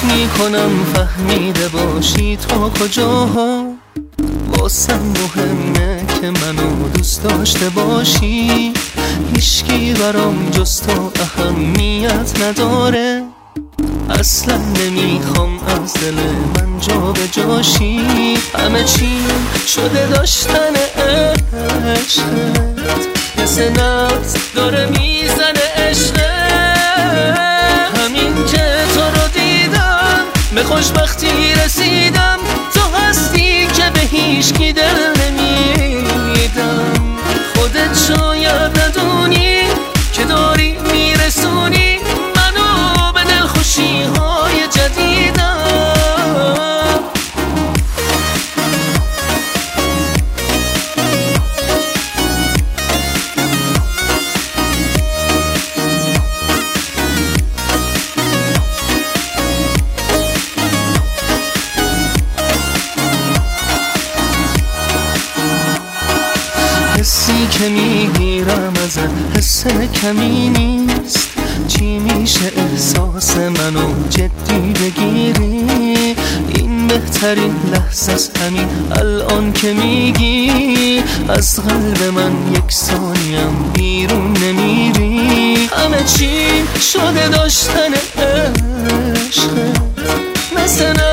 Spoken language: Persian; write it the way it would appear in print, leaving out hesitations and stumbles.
میکنم فهمیده باشی تا کجاها. واسم مهمه که منو دوست داشته باشی، هیچکی برام جز تو اهمیت نداره. اصلا نمیخوام از دل من جا به جاشی، همه چی شده داشتن عشقت، مثل نبض داره میزنه عشقت. همین که تو رو دیدم به خوشبختی رسیدم، تو هستی که به هیچکی دل نمیدم. خودت شاید ندونی که داری میرسونی منو به دلخوشی های جدیدم. حسی که میگیرم ازت حس کمی نیست، چی میشه احساس منو جدی بگیری؟ این بهترین لحظه است همین الان که میگی، از قلب من یک ثانیم بیرون نمیری. همه چی شده داشتن عشقت، مثل